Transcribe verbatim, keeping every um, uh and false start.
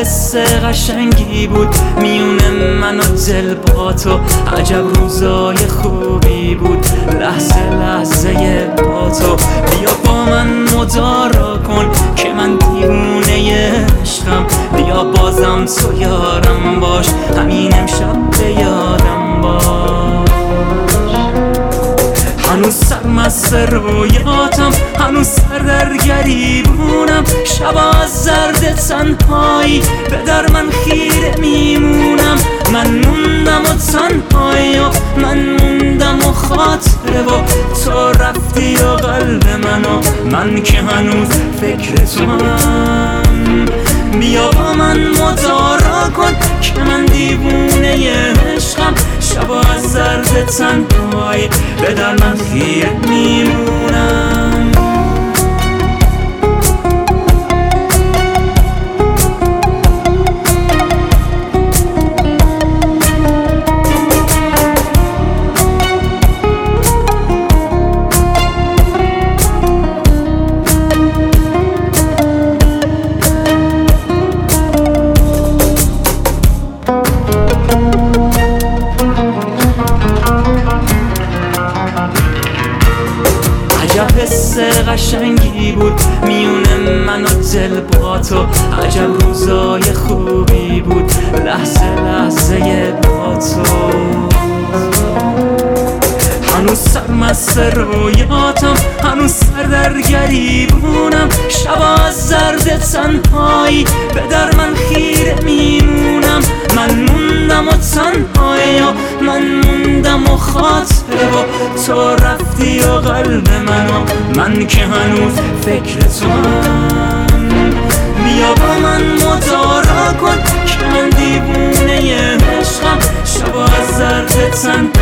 حس قشنگی بود میون من و دل با تو، عجب روزای خوبی بود لحظه لحظه با تو. بیا با من مدارا کن که من دیوونه عشقم، بیا بازم تو یارم باش، همین امشب به یادم باش. هنوز سرمست رویاتم، هنوز سر در گریبونم، شبا از زرد تنهایی به در من خیره میمونم. من موندم و تنهایی و من موندم و خاطره و تو رفتی و قلب منو، من که هنوز فکر تو هم. بیا با من مدارا کن که من دیوونه عشقم، شبا از زرد تنهایی به در من خیره میمونم. عجب حس قشنگی بود میون من و دل با تو، عجب روزای خوبی بود لحظه لحظه با تو. هنوز سرمست رویاتم، هنوز سر در گریبونم، شبا از زرد تنهایی به در من خیره میمونم. من موندم و تنهایی و من موندم و خاطره و تو رفتی و قلب منو، من که هنوز فکر تو هم. بیا با من مدارا کن که من دیوونه عشقم، شبا از زرد تنهایی